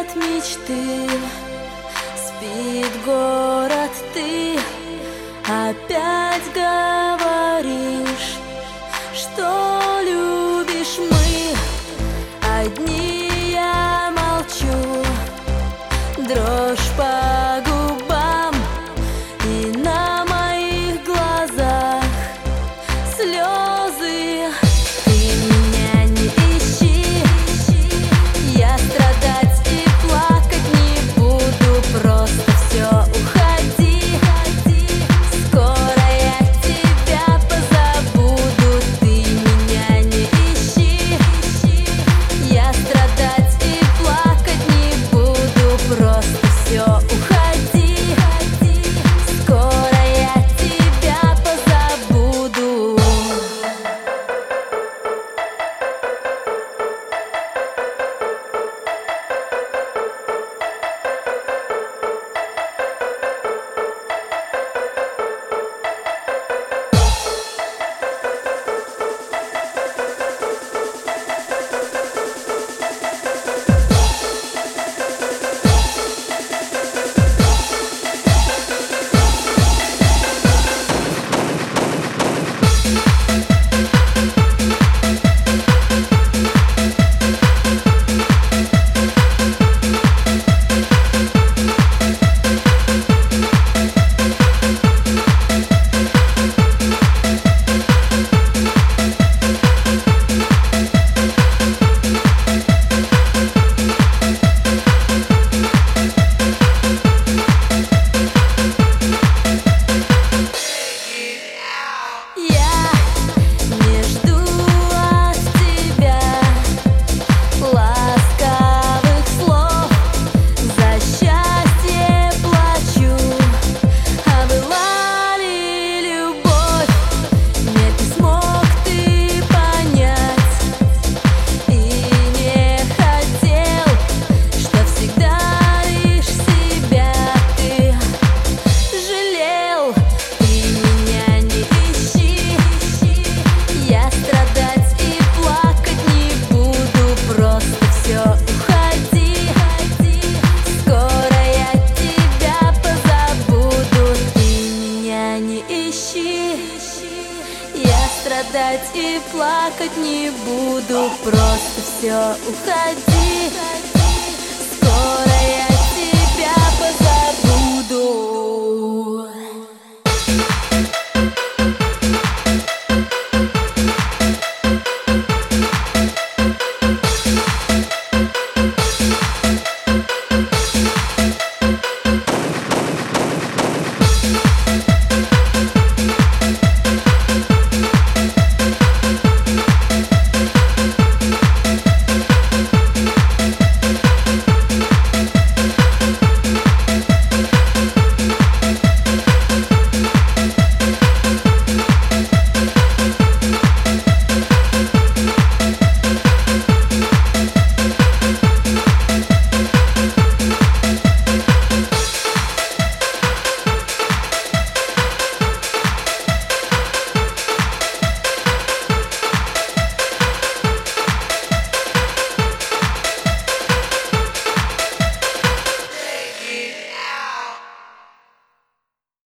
от мечты, спит город, ты опять говоришь, что любишь. Мы одни, я молчу, дрожь по губам, и на моих глазах слезы. Ты меня не ищи, я страдать и плакать не буду, просто все уходи. Скоро я тебя позабуду. Ты меня не ищи, я страдать и плакать не буду, просто все уходи. Скоро я тебя позабуду. Я страдать и плакать не буду, просто все уходи.